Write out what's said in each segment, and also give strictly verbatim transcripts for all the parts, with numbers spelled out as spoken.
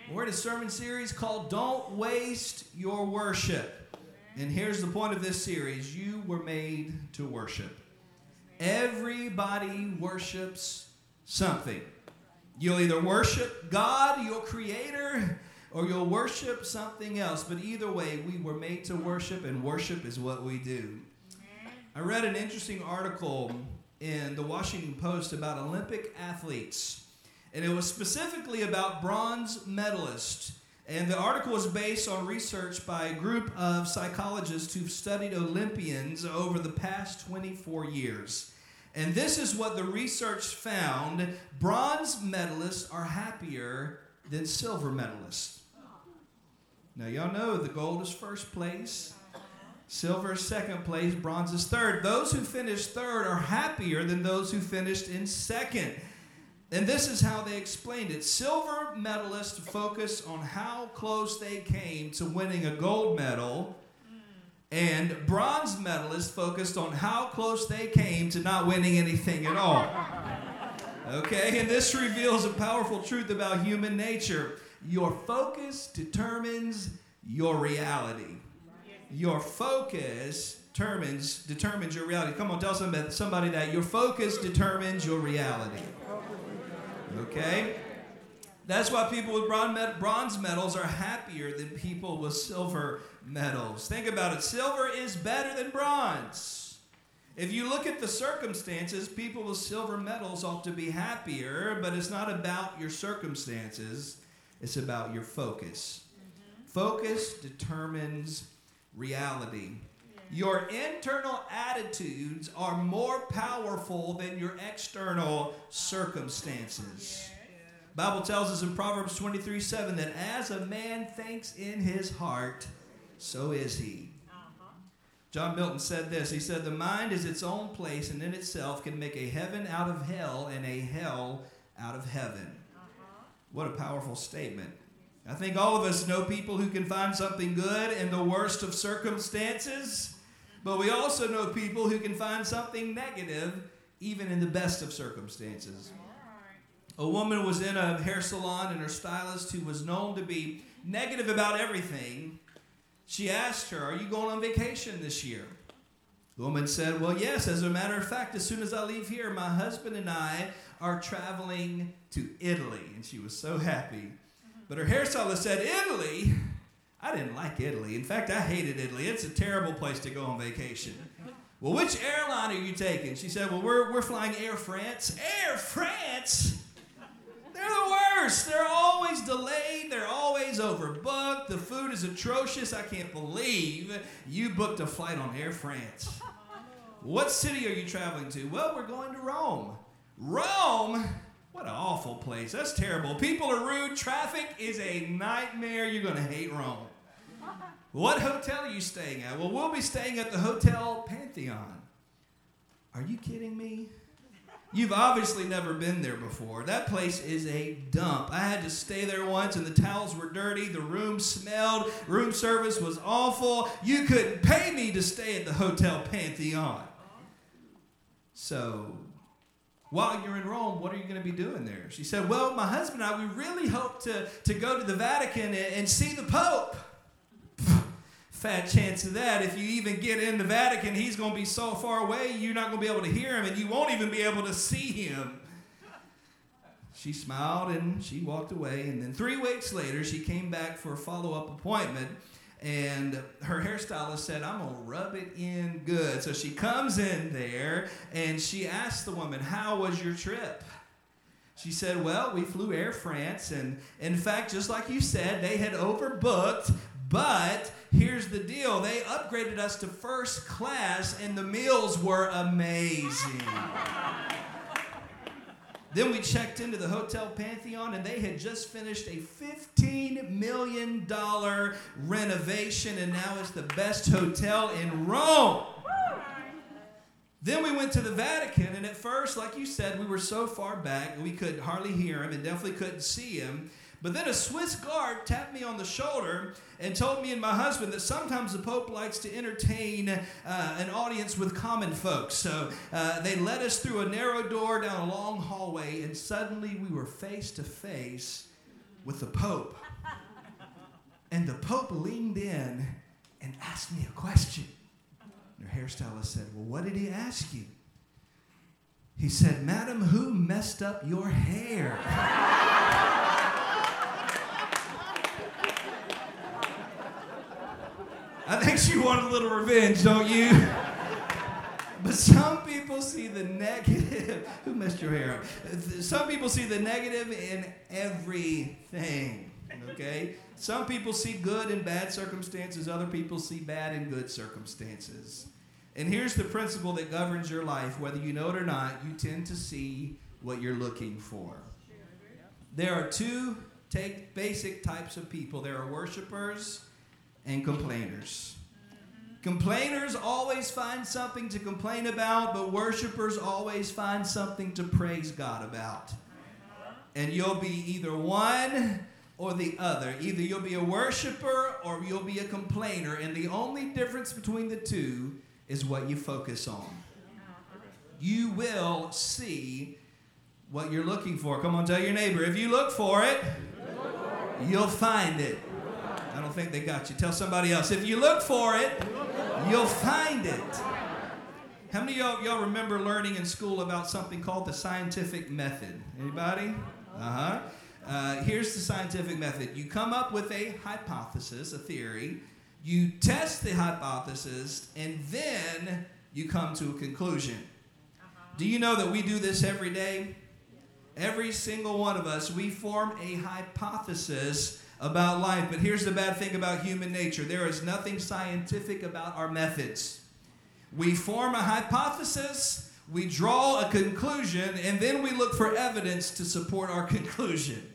We're in a sermon series called Don't Waste Your Worship. And here's the point of this series. You were made to worship. Everybody worships something. You'll either worship God, your creator, or you'll worship something else. But either way, we were made to worship, and worship is what we do. I read an interesting article in the Washington Post about Olympic athletes, and it was specifically about bronze medalists. And the article was based on research by a group of psychologists who've studied Olympians over the past twenty-four years. And this is what the research found. Bronze medalists are happier than silver medalists. Now, y'all know the gold is first place, silver is second place, bronze is third. Those who finished third are happier than those who finished in second. And this is how they explained it. Silver medalists focus on how close they came to winning a gold medal, and bronze medalists focused on how close they came to not winning anything at all. Okay, and this reveals a powerful truth about human nature. Your focus determines your reality. Your focus determines, determines your reality. Come on, tell somebody, somebody that your focus determines your reality. Okay? That's why people with bronze medals are happier than people with silver medals. Think about it. Silver is better than bronze. If you look at the circumstances, people with silver medals ought to be happier, but it's not about your circumstances. It's about your focus. Mm-hmm. Focus determines reality. Yeah. Your internal attitudes are more powerful than your external circumstances. Yeah. Bible tells us in Proverbs twenty-three seven that as a man thinks in his heart, so is he. Uh-huh. John Milton said this. He said, the mind is its own place and in itself can make a heaven out of hell and a hell out of heaven. Uh-huh. What a powerful statement. I think all of us know people who can find something good in the worst of circumstances, but we also know people who can find something negative even in the best of circumstances. A woman was in a hair salon, and her stylist, who was known to be negative about everything, she asked her, are you going on vacation this year? The woman said, well, yes, as a matter of fact, as soon as I leave here, my husband and I are traveling to Italy. And she was so happy. But her hairstylist said, Italy? I didn't like Italy. In fact, I hated Italy. It's a terrible place to go on vacation. Well, which airline are you taking? She said, well, we're, we're flying Air France. Air France? They're the worst. They're always delayed. They're always overbooked. The food is atrocious. I can't believe you booked a flight on Air France. What city are you traveling to? Well, we're going to Rome. Rome? What an awful place. That's terrible. People are rude. Traffic is a nightmare. You're going to hate Rome. What hotel are you staying at? Well, we'll be staying at the Hotel Pantheon. Are you kidding me? You've obviously never been there before. That place is a dump. I had to stay there once, and the towels were dirty. The room smelled. Room service was awful. You couldn't pay me to stay at the Hotel Pantheon. So, while you're in Rome, what are you going to be doing there? She said, well, my husband and I, we really hope to, to go to the Vatican and, and see the Pope. Fat chance of that. If you even get in the Vatican, he's going to be so far away, you're not going to be able to hear him, and you won't even be able to see him. She smiled, and she walked away, and then three weeks later, she came back for a follow-up appointment, and her hairstylist said, I'm going to rub it in good. So she comes in there, and she asked the woman, how was your trip? She said, well, we flew Air France, and in fact, just like you said, they had overbooked, but here's the deal. They upgraded us to first class, and the meals were amazing. Then we checked into the Hotel Pantheon, and they had just finished a fifteen million dollars renovation, and now it's the best hotel in Rome. Then we went to the Vatican, and at first, like you said, we were so far back, we could hardly hear him and definitely couldn't see him. But then a Swiss guard tapped me on the shoulder and told me and my husband that sometimes the Pope likes to entertain uh, an audience with common folks. So uh, they led us through a narrow door down a long hallway, and suddenly we were face to face with the Pope. And the Pope leaned in and asked me a question. And her hairstylist said, well, what did he ask you? He said, Madam, who messed up your hair? I think she wanted a little revenge, don't you? But some people see the negative. Who messed your hair up? Some people see the negative in everything, okay? Some people see good in bad circumstances. Other people see bad in good circumstances. And here's the principle that governs your life. Whether you know it or not, you tend to see what you're looking for. There are two take basic types of people. There are worshipers and complainers. Complainers always find something to complain about, but worshipers always find something to praise God about. And you'll be either one or the other. Either you'll be a worshiper or you'll be a complainer. And the only difference between the two is what you focus on. You will see what you're looking for. Come on, tell your neighbor, if you look for it, you'll find it. I don't think they got you. Tell somebody else, if you look for it, you'll find it. How many of y'all, y'all remember learning in school about something called the scientific method? Anybody? Uh-huh. Uh, here's the scientific method. You come up with a hypothesis, a theory. You test the hypothesis, and then you come to a conclusion. Do you know that we do this every day? Every single one of us, we form a hypothesis about life. But here's the bad thing about human nature. There is nothing scientific about our methods. We form a hypothesis, we draw a conclusion, and then we look for evidence to support our conclusion.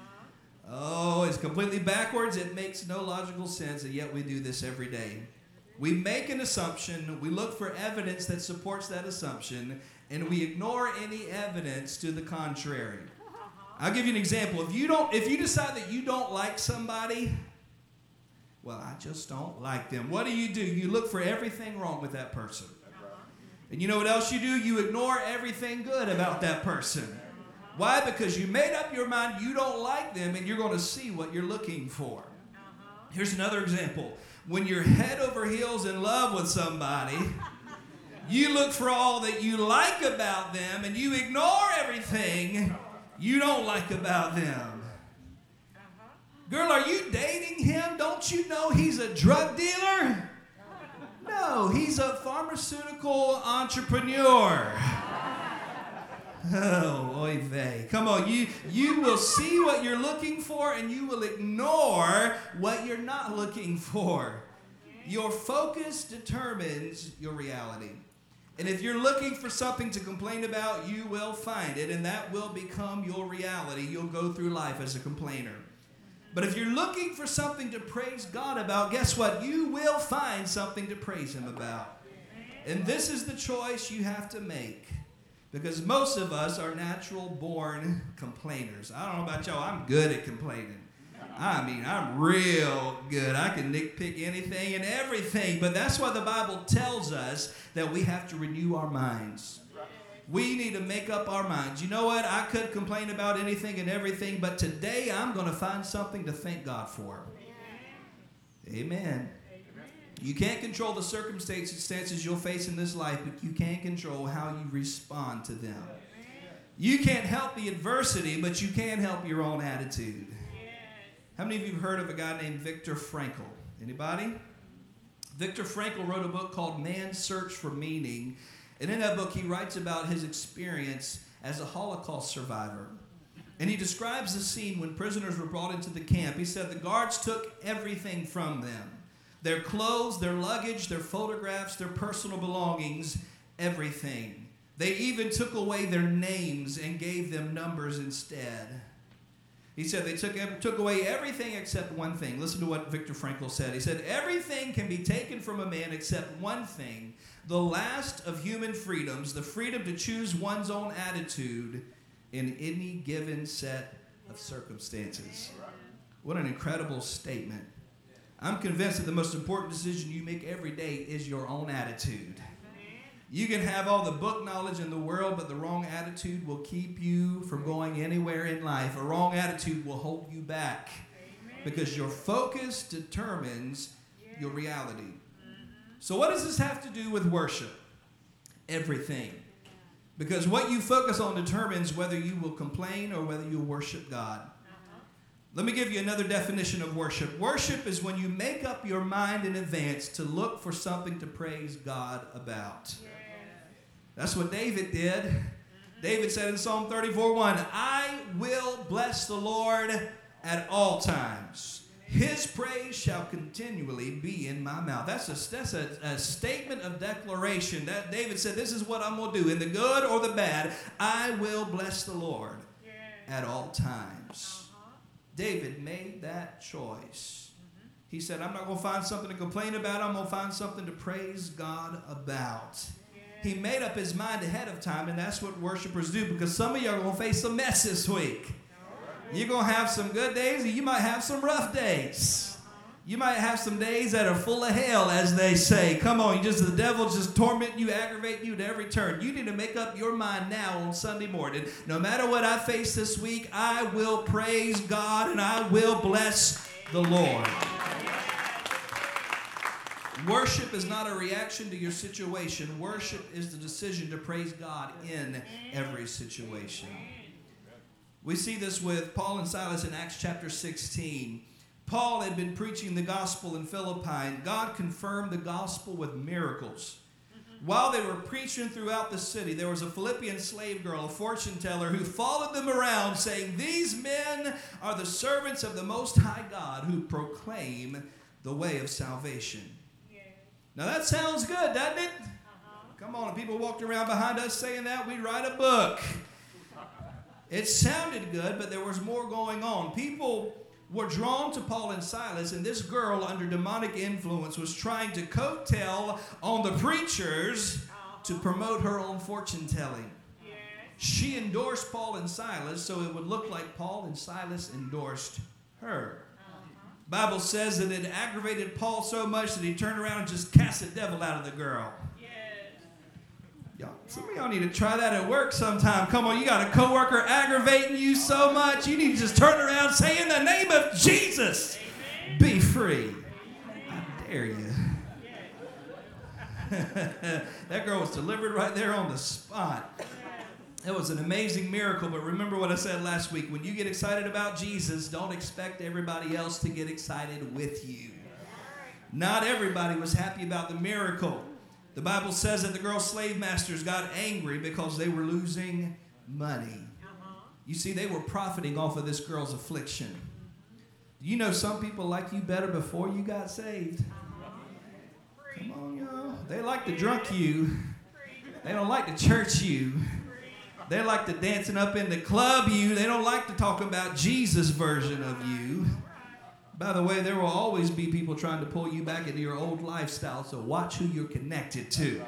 Oh, it's completely backwards. It makes no logical sense, and yet we do this every day. We make an assumption, we look for evidence that supports that assumption, and we ignore any evidence to the contrary. I'll give you an example. If you don't, if you decide that you don't like somebody, well, I just don't like them. What do you do? You look for everything wrong with that person. And you know what else you do? You ignore everything good about that person. Why? Because you made up your mind you don't like them, and you're going to see what you're looking for. Here's another example. When you're head over heels in love with somebody, you look for all that you like about them, and you ignore everything you don't like about them. Girl, are you dating him? Don't you know he's a drug dealer? No, he's a pharmaceutical entrepreneur. Oh, oy vey. Come on, you, you will see what you're looking for, and you will ignore what you're not looking for. Your focus determines your reality. And if you're looking for something to complain about, you will find it, and that will become your reality. You'll go through life as a complainer. But if you're looking for something to praise God about, guess what? You will find something to praise Him about. And this is the choice you have to make. Because most of us are natural-born complainers. I don't know about y'all. I'm good at complaining. I mean, I'm real good. I can nitpick anything and everything. But that's why the Bible tells us that we have to renew our minds. We need to make up our minds. You know what? I could complain about anything and everything, but today I'm going to find something to thank God for. Amen. You can't control the circumstances you'll face in this life, but you can control how you respond to them. You can't help the adversity, but you can help your own attitude. How many of you have heard of a guy named Viktor Frankl? Anybody? Viktor Frankl wrote a book called Man's Search for Meaning. And in that book, he writes about his experience as a Holocaust survivor. And he describes the scene when prisoners were brought into the camp. He said the guards took everything from them. Their clothes, their luggage, their photographs, their personal belongings, everything. They even took away their names and gave them numbers instead. He said they took, took away everything except one thing. Listen to what Viktor Frankl said. He said, everything can be taken from a man except one thing, the last of human freedoms, the freedom to choose one's own attitude in any given set of circumstances. What an incredible statement. I'm convinced that the most important decision you make every day is your own attitude. You can have all the book knowledge in the world, but the wrong attitude will keep you from going anywhere in life. A wrong attitude will hold you back. because your focus determines your reality. So what does this have to do with worship? Everything. Because what you focus on determines whether you will complain or whether you'll worship God. Let me give you another definition of worship. Worship is when you make up your mind in advance to look for something to praise God about. Yes. That's what David did. Mm-hmm. David said in Psalm thirty-four one, I will bless the Lord at all times. His praise shall continually be in my mouth. That's a, that's a, a statement of declaration. That David said, this is what I'm going to do. In the good or the bad, I will bless the Lord yes. at all times. David made that choice. Mm-hmm. He said, I'm not going to find something to complain about. I'm going to find something to praise God about. Yeah. He made up his mind ahead of time, and that's what worshipers do, because some of you are going to face some mess this week. Right. You're going to have some good days, and you might have some rough days. You might have some days that are full of hell, as they say. Come on, you just the devil just torment you, aggravate you at every turn. You need to make up your mind now on Sunday morning. No matter what I face this week, I will praise God and I will bless the Lord. Worship is not a reaction to your situation. Worship is the decision to praise God in every situation. We see this with Paul and Silas in Acts chapter sixteen. Paul had been preaching the gospel in Philippi, and God confirmed the gospel with miracles. Mm-hmm. While they were preaching throughout the city, there was a Philippian slave girl, a fortune teller, who followed them around saying, these men are the servants of the Most High God who proclaim the way of salvation. Yeah. Now that sounds good, doesn't it? Uh-huh. Come on, if people walked around behind us saying that, we'd write a book. It sounded good, but there was more going on. People were drawn to Paul and Silas, and this girl under demonic influence was trying to coattail on the preachers to promote her own fortune telling. Yes. She endorsed Paul and Silas so it would look like Paul and Silas endorsed her. Uh-huh. Bible says that it aggravated Paul so much that he turned around and just cast the devil out of the girl. Y'all, some of y'all need to try that at work sometime. Come on, you got a coworker aggravating you so much, you need to just turn around and say, in the name of Jesus, amen. Be free. Amen. I dare you. That girl was delivered right there on the spot. It was an amazing miracle, but remember what I said last week. When you get excited about Jesus, don't expect everybody else to get excited with you. Not everybody was happy about the miracle. The Bible says that the girl's slave masters got angry because they were losing money. Uh-huh. You see, they were profiting off of this girl's affliction. Do you know some people liked you better before you got saved? Uh-huh. Come on, y'all. They like to drunk you. They don't like to church you. They like to dancing up in the club you. They don't like to talk about Jesus' version of you. By the way, there will always be people trying to pull you back into your old lifestyle, so watch who you're connected to.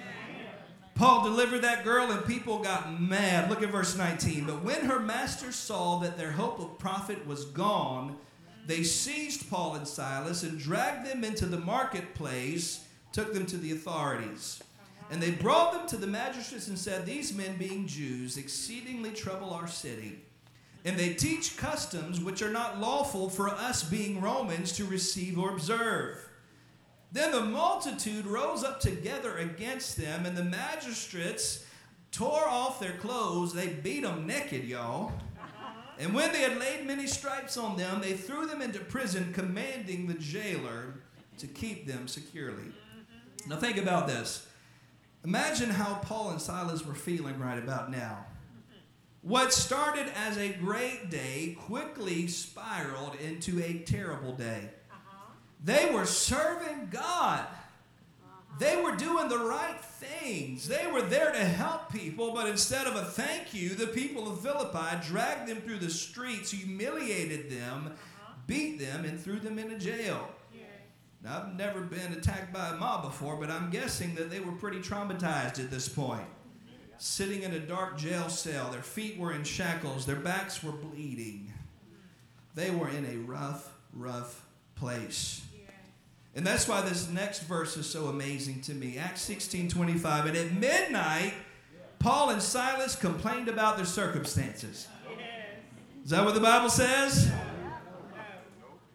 Paul delivered that girl, and people got mad. Look at verse nineteen. But when her masters saw that their hope of profit was gone, they seized Paul and Silas and dragged them into the marketplace, took them to the authorities. And they brought them to the magistrates and said, these men, being Jews, exceedingly trouble our city. And they teach customs which are not lawful for us, being Romans, to receive or observe. Then the multitude rose up together against them, and the magistrates tore off their clothes. They beat them naked, y'all. And when they had laid many stripes on them, they threw them into prison, commanding the jailer to keep them securely. Now think about this. Imagine how Paul and Silas were feeling right about now. What started as a great day quickly spiraled into a terrible day. Uh-huh. They were serving God. Uh-huh. They were doing the right things. They were there to help people, but instead of a thank you, the people of Philippi dragged them through the streets, humiliated them, uh-huh. beat them, and threw them into jail. Yeah. Now, I've never been attacked by a mob before, but I'm guessing that they were pretty traumatized at this point. Sitting in a dark jail cell. Their feet were in shackles. Their backs were bleeding. They were in a rough, rough place. Yeah. And that's why this next verse is so amazing to me. Acts sixteen twenty-five. And at midnight, Paul and Silas complained about their circumstances. Is that what the Bible says?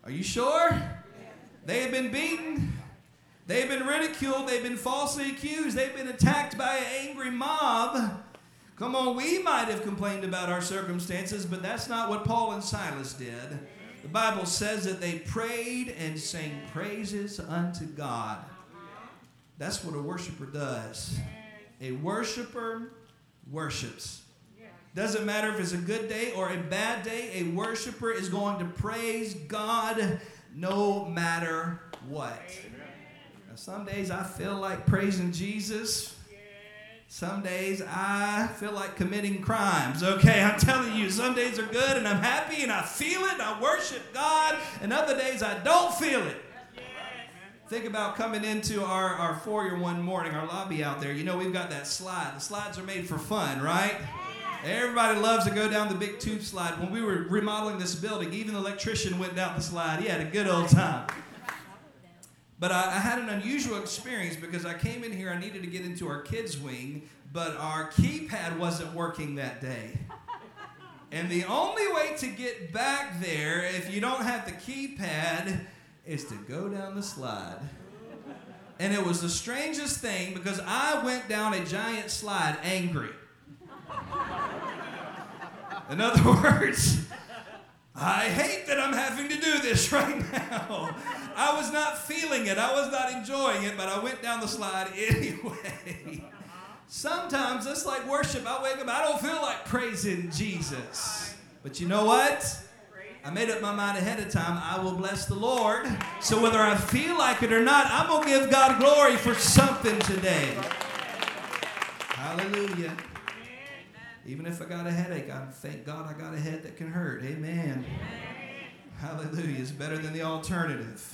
Are you sure? They have been beaten. They've been ridiculed. They've been falsely accused. They've been attacked by an angry mob. Come on, we might have complained about our circumstances, but that's not what Paul and Silas did. The Bible says that they prayed and sang praises unto God. That's what a worshiper does. A worshiper worships. Doesn't matter if it's a good day or a bad day, a worshiper is going to praise God no matter what. Now, some days I feel like praising Jesus. Some days I feel like committing crimes. Okay, I'm telling you, some days are good and I'm happy and I feel it and I worship God. And other days I don't feel it. Think about coming into our, our foyer one morning, our lobby out there. You know, we've got that slide. The slides are made for fun, right? Everybody loves to go down the big tube slide. When we were remodeling this building, even the electrician went down the slide. He had a good old time. But I, I had an unusual experience because I came in here, I needed to get into our kids' wing, but our keypad wasn't working that day. And the only way to get back there, if you don't have the keypad, is to go down the slide. And it was the strangest thing because I went down a giant slide angry. In other words, I hate that I'm having to do this right now. I was not feeling it. I was not enjoying it, but I went down the slide anyway. Sometimes it's like worship. I wake up, I don't feel like praising Jesus. But you know what? I made up my mind ahead of time. I will bless the Lord. So whether I feel like it or not, I'm going to give God glory for something today. Hallelujah. Even if I got a headache, I thank God I got a head that can hurt. Amen. Hallelujah. It's better than the alternative.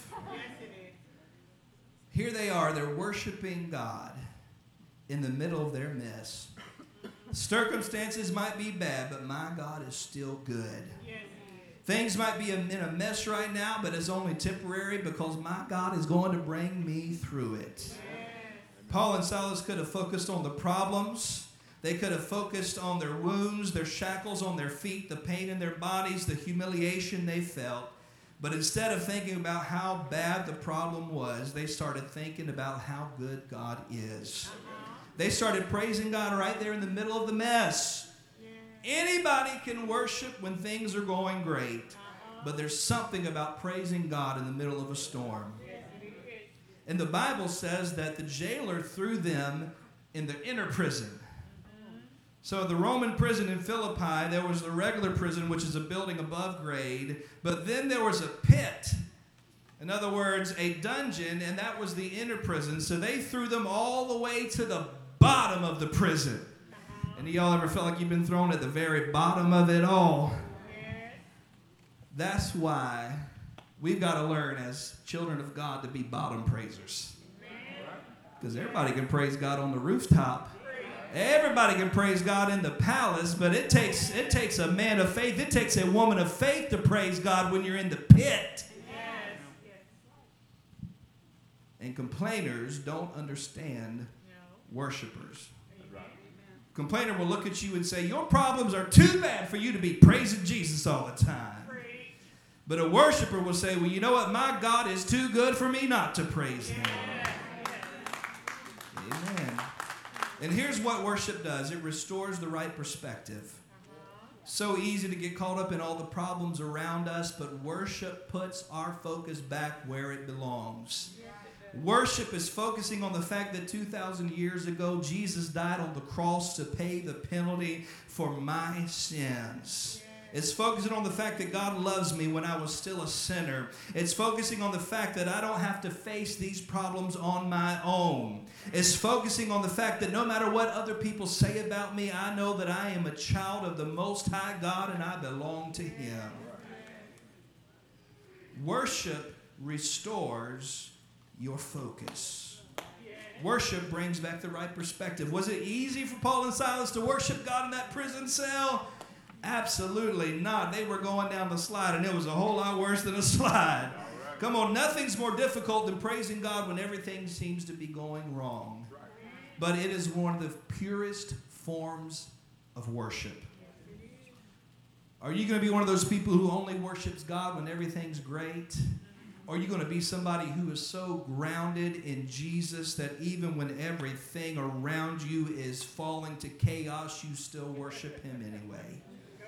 Here they are. They're worshiping God in the middle of their mess. Circumstances might be bad, but my God is still good. Things might be in a mess right now, but it's only temporary because my God is going to bring me through it. Paul and Silas could have focused on the problems. They could have focused on their wounds, their shackles on their feet, the pain in their bodies, the humiliation they felt. But instead of thinking about how bad the problem was, they started thinking about how good God is. They started praising God right there in the middle of the mess. Anybody can worship when things are going great, but there's something about praising God in the middle of a storm. And the Bible says that the jailer threw them in the inner prison. So the Roman prison in Philippi, there was the regular prison, which is a building above grade, but then there was a pit. In other words, a dungeon, and that was the inner prison. So they threw them all the way to the bottom of the prison. And y'all ever felt like you've been thrown at the very bottom of it all? That's why we've got to learn as children of God to be bottom praisers. Because everybody can praise God on the rooftop. Everybody can praise God in the palace, but it takes it takes a man of faith. It takes a woman of faith to praise God when you're in the pit. And complainers don't understand worshipers. Complainer will look at you and say, your problems are too bad for you to be praising Jesus all the time. But a worshiper will say, well, you know what? My God is too good for me not to praise him. Amen. And here's what worship does. It restores the right perspective. So easy to get caught up in all the problems around us, but worship puts our focus back where it belongs. Worship is focusing on the fact that two thousand years ago, Jesus died on the cross to pay the penalty for my sins. It's focusing on the fact that God loves me when I was still a sinner. It's focusing on the fact that I don't have to face these problems on my own. It's focusing on the fact that no matter what other people say about me, I know that I am a child of the Most High God and I belong to Him. Worship restores your focus. Worship brings back the right perspective. Was it easy for Paul and Silas to worship God in that prison cell? Absolutely not. They were going down the slide, and it was a whole lot worse than a slide. Right. Come on, nothing's more difficult than praising God when everything seems to be going wrong. Right. But it is one of the purest forms of worship. Are you going to be one of those people who only worships God when everything's great? Or are you going to be somebody who is so grounded in Jesus that even when everything around you is falling to chaos, you still worship him anyway?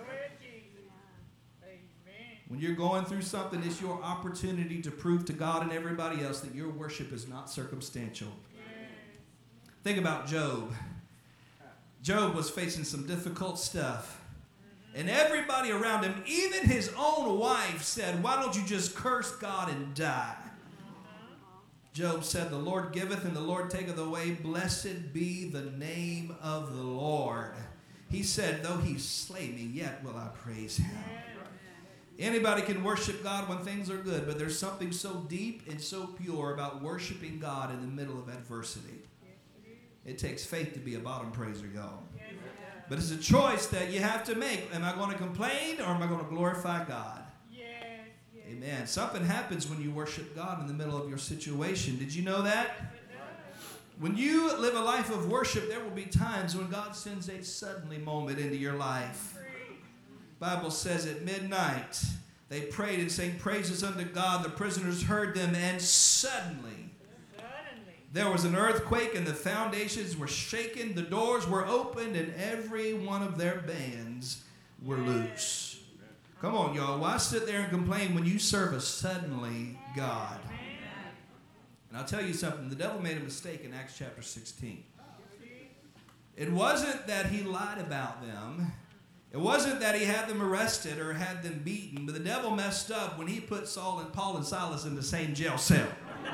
When you're going through something, it's your opportunity to prove to God and everybody else that your worship is not circumstantial. Think about Job. Job was facing some difficult stuff. And everybody around him, even his own wife, said, why don't you just curse God and die? Job said, the Lord giveth and the Lord taketh away. Blessed be the name of the Lord. He said, though he slay me, yet will I praise him. Anybody can worship God when things are good, but there's something so deep and so pure about worshiping God in the middle of adversity. It takes faith to be a bottom praiser, y'all. But it's a choice that you have to make. Am I going to complain or am I going to glorify God? Amen. Something happens when you worship God in the middle of your situation. Did you know that? When you live a life of worship, there will be times when God sends a suddenly moment into your life. The Bible says at midnight, they prayed and sang praises unto God. The prisoners heard them, and suddenly there was an earthquake, and the foundations were shaken, the doors were opened, and every one of their bands were loose. Come on, y'all. Why sit there and complain when you serve a suddenly God? And I'll tell you something. The devil made a mistake in Acts chapter sixteen. It wasn't that he lied about them. It wasn't that he had them arrested or had them beaten. But the devil messed up when he put Saul and Paul and Silas in the same jail cell.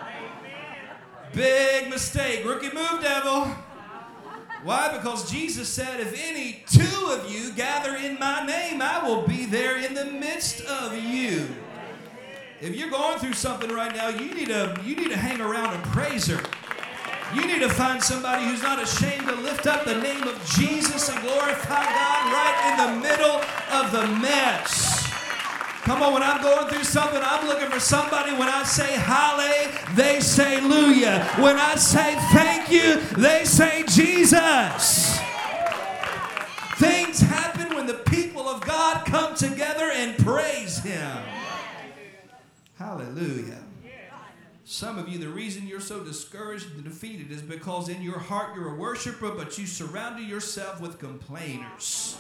Big mistake. Rookie move, devil. Why? Because Jesus said, if any two of you gather in my name, I will be there in the midst of you. If you're going through something right now, you need to, you need to hang around a praiser. You need to find somebody who's not ashamed to lift up the name of Jesus and glorify God right in the middle of the mess. Come on, when I'm going through something, I'm looking for somebody. When I say hallelujah, they say hallelujah. When I say thank you, they say Jesus. Things happen when the people of God come together and praise him. Hallelujah. Some of you, the reason you're so discouraged and defeated is because in your heart you're a worshiper, but you surrounded yourself with complainers.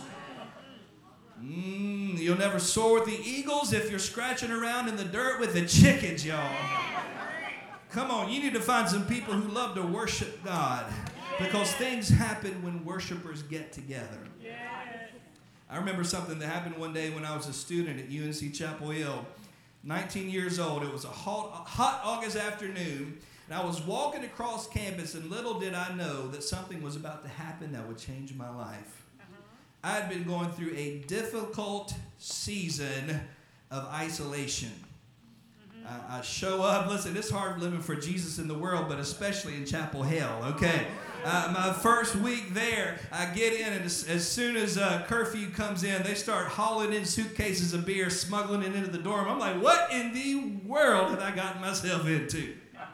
Mm, you'll never soar with the eagles if you're scratching around in the dirt with the chickens, y'all. Come on, you need to find some people who love to worship God, because things happen when worshipers get together. I remember something that happened one day when I was a student at U N C Chapel Hill. nineteen years old. It was a hot, hot August afternoon, and I was walking across campus, and little did I know that something was about to happen that would change my life. I had been going through a difficult season of isolation. I, I show up. Listen, it's hard living for Jesus in the world, but especially in Chapel Hill, okay? Uh, my first week there, I get in, and as, as soon as uh, curfew comes in, they start hauling in suitcases of beer, smuggling it into the dorm. I'm like, what in the world have I gotten myself into?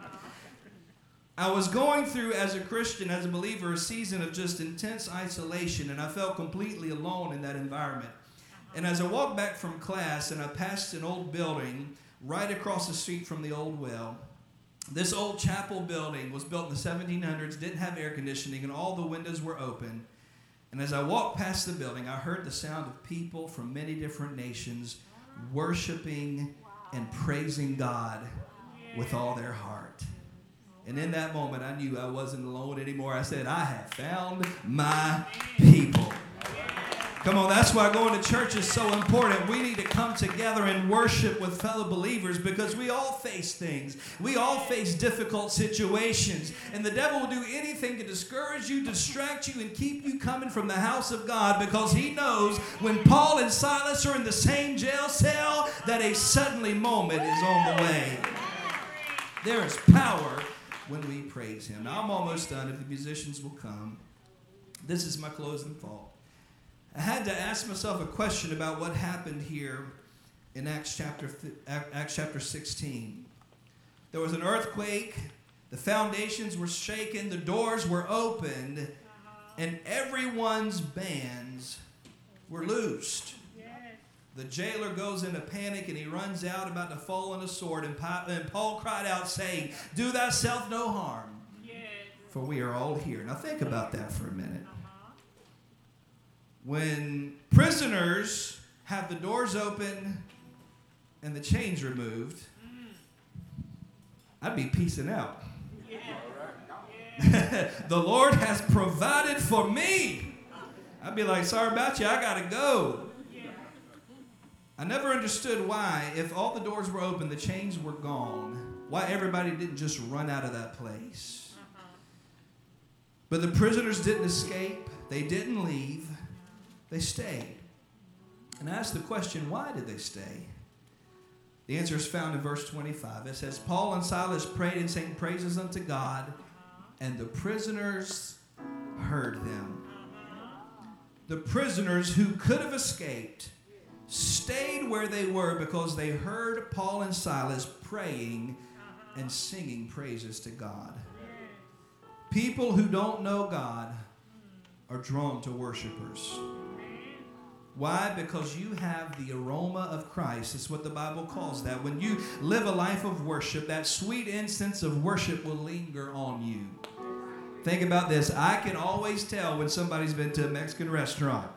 I was going through, as a Christian, as a believer, a season of just intense isolation, and I felt completely alone in that environment. And as I walked back from class, and I passed an old building right across the street from the old well, this old chapel building was built in the seventeen hundreds, didn't have air conditioning, and all the windows were open. And as I walked past the building, I heard the sound of people from many different nations worshiping and praising God with all their heart. And in that moment, I knew I wasn't alone anymore. I said, I have found my people. Come on, that's why going to church is so important. We need to come together and worship with fellow believers, because we all face things. We all face difficult situations. And the devil will do anything to discourage you, distract you, and keep you coming from the house of God, because he knows when Paul and Silas are in the same jail cell that a suddenly moment is on the way. There is power when we praise him. Now, I'm almost done. If the musicians will come. This is my closing thought. I had to ask myself a question about what happened here in Acts chapter, Acts chapter sixteen. There was an earthquake. The foundations were shaken. The doors were opened. And everyone's bands were loosed. The jailer goes into panic and he runs out about to fall on a sword. And Paul cried out saying, do thyself no harm, for we are all here. Now think about that for a minute. When prisoners have the doors open and the chains removed, I'd be peacing out. The Lord has provided for me. I'd be like, sorry about you, I got to go. I never understood why, if all the doors were open, the chains were gone, why everybody didn't just run out of that place. But the prisoners didn't escape. They didn't leave. They stayed. And I asked the question, why did they stay? The answer is found in verse twenty-five. It says, Paul and Silas prayed and sang praises unto God, and the prisoners heard them. The prisoners who could have escaped stayed where they were because they heard Paul and Silas praying and singing praises to God. People who don't know God are drawn to worshipers. Why? Because you have the aroma of Christ. It's what the Bible calls that. When you live a life of worship, that sweet incense of worship will linger on you. Think about this. I can always tell when somebody's been to a Mexican restaurant.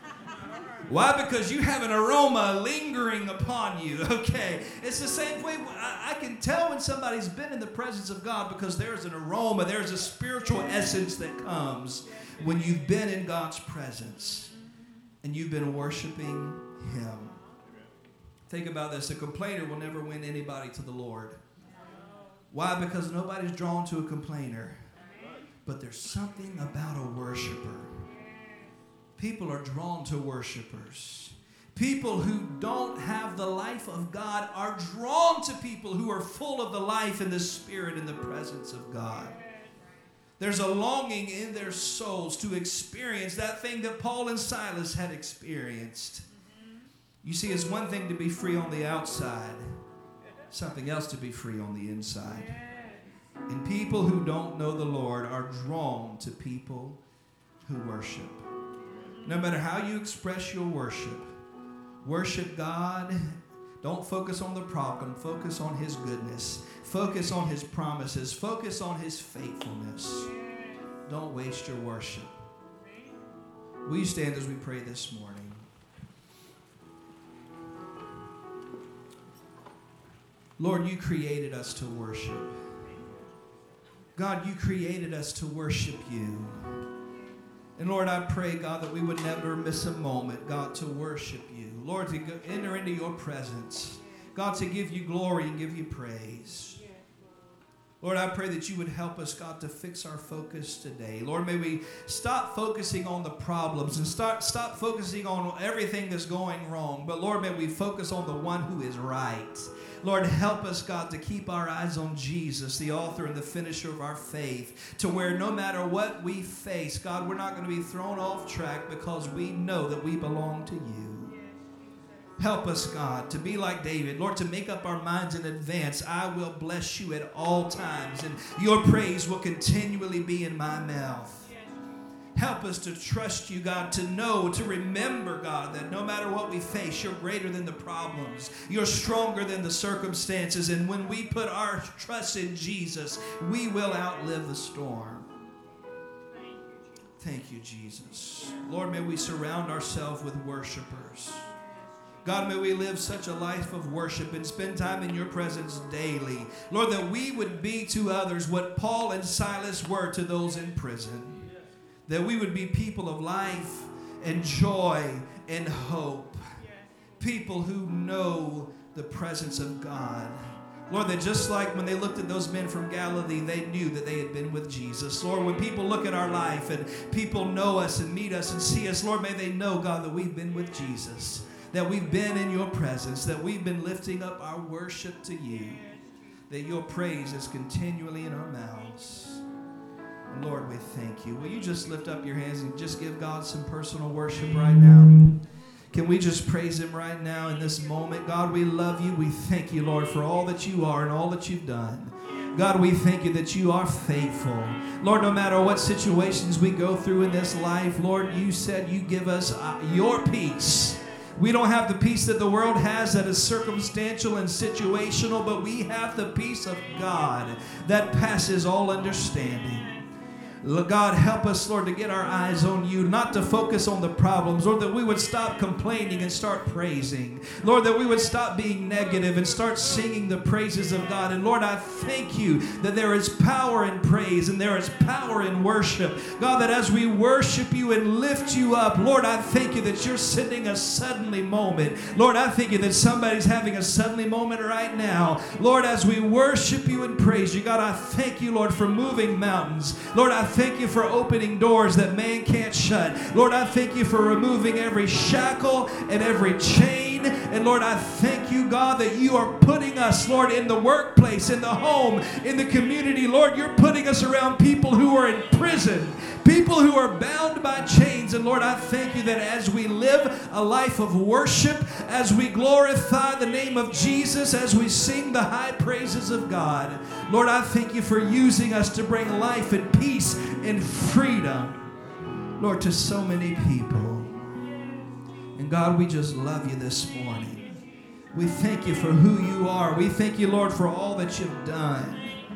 Why? Because you have an aroma lingering upon you. Okay. It's the same way. I, I can tell when somebody's been in the presence of God because there's an aroma. There's a spiritual essence that comes when you've been in God's presence and you've been worshiping Him. Think about this. A complainer will never win anybody to the Lord. Why? Because nobody's drawn to a complainer. But there's something about a worshiper. People are drawn to worshipers. People who don't have the life of God are drawn to people who are full of the life and the Spirit and the presence of God. There's a longing in their souls to experience that thing that Paul and Silas had experienced. You see, it's one thing to be free on the outside, something else to be free on the inside. And people who don't know the Lord are drawn to people who worship. No matter how you express your worship, worship God. Don't focus on the problem. Focus on His goodness. Focus on His promises. Focus on His faithfulness. Don't waste your worship. Will you stand as we pray this morning? Lord, you created us to worship. God, you created us to worship you. And Lord, I pray, God, that we would never miss a moment, God, to worship you. Lord, to go, enter into your presence. God, to give you glory and give you praise. Lord, I pray that you would help us, God, to fix our focus today. Lord, may we stop focusing on the problems and start stop focusing on everything that's going wrong. But Lord, may we focus on the one who is right. Lord, help us, God, to keep our eyes on Jesus, the author and the finisher of our faith, to where no matter what we face, God, we're not going to be thrown off track because we know that we belong to you. Help us, God, to be like David. Lord, to make up our minds in advance, I will bless you at all times, and your praise will continually be in my mouth. Help us to trust you, God, to know, to remember, God, that no matter what we face, you're greater than the problems. You're stronger than the circumstances. And when we put our trust in Jesus, we will outlive the storm. Thank you, Jesus. Lord, may we surround ourselves with worshipers. God, may we live such a life of worship and spend time in your presence daily. Lord, that we would be to others what Paul and Silas were to those in prison. That we would be people of life and joy and hope. People who know the presence of God. Lord, that just like when they looked at those men from Galilee, they knew that they had been with Jesus. Lord, when people look at our life and people know us and meet us and see us, Lord, may they know, God, that we've been with Jesus. That we've been in your presence. That we've been lifting up our worship to you. That your praise is continually in our mouths. Lord, we thank you. Will you just lift up your hands and just give God some personal worship right now? Can we just praise him right now in this moment? God, we love you. We thank you, Lord, for all that you are and all that you've done. God, we thank you that you are faithful. Lord, no matter what situations we go through in this life, Lord, you said you give us your peace. We don't have the peace that the world has that is circumstantial and situational, but we have the peace of God that passes all understanding. God, help us, Lord, to get our eyes on you, not to focus on the problems. Lord, that we would stop complaining and start praising. Lord, that we would stop being negative and start singing the praises of God. And Lord, I thank you that there is power in praise and there is power in worship. God, that as we worship you and lift you up, Lord, I thank you that you're sending a suddenly moment. Lord, I thank you that somebody's having a suddenly moment right now. Lord, as we worship you and praise you, God, I thank you, Lord, for moving mountains. Lord, I thank you for opening doors that man can't shut. Lord, I thank you for removing every shackle and every chain. And Lord, I thank you, God, that you are putting us, Lord, in the workplace, in the home, in the community. Lord, you're putting us around people who are in prison, people who are bound by chains. And Lord, I thank you that as we live a life of worship, as we glorify the name of Jesus, as we sing the high praises of God, Lord, I thank you for using us to bring life and peace and freedom, Lord, to so many people. And God, we just love you this morning. We thank you for who you are. We thank you, Lord, for all that you've done.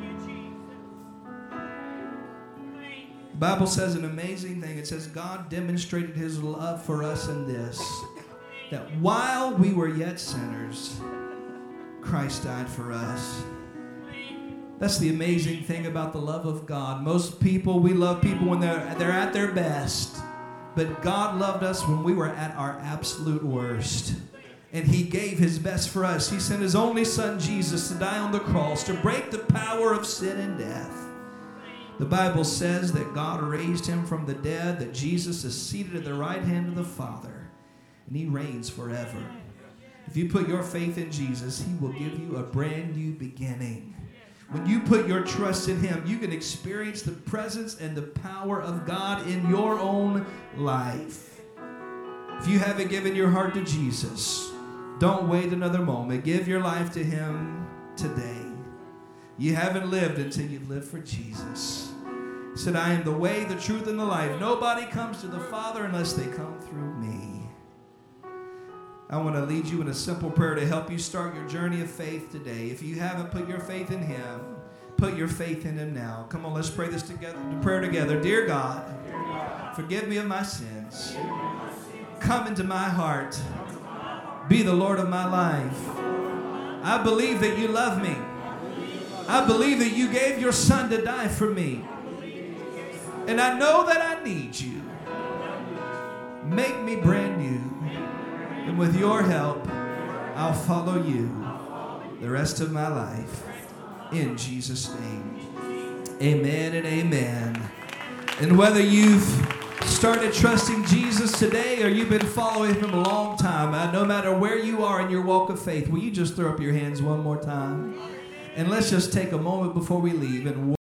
The Bible says an amazing thing. It says God demonstrated his love for us in this, that while we were yet sinners, Christ died for us. That's the amazing thing about the love of God. Most people, we love people when they're, they're at their best. But God loved us when we were at our absolute worst. And he gave his best for us. He sent his only son, Jesus, to die on the cross to break the power of sin and death. The Bible says that God raised him from the dead, that Jesus is seated at the right hand of the Father, and he reigns forever. If you put your faith in Jesus, he will give you a brand new beginning. When you put your trust in him, you can experience the presence and the power of God in your own life. If you haven't given your heart to Jesus, don't wait another moment. Give your life to him today. You haven't lived until you've lived for Jesus. He said, I am the way, the truth, and the life. Nobody comes to the Father unless they come through me. I want to lead you in a simple prayer to help you start your journey of faith today. If you haven't put your faith in him, put your faith in him now. Come on, let's pray this together. The prayer together. Dear God, forgive me of my sins. Come into my heart. Be the Lord of my life. I believe that you love me. I believe that you gave your son to die for me. And I know that I need you. Make me brand new. And with your help, I'll follow you the rest of my life. In Jesus' name. Amen and amen. And whether you've started trusting Jesus today or you've been following him a long time, uh, no matter where you are in your walk of faith, will you just throw up your hands one more time? And let's just take a moment before we leave and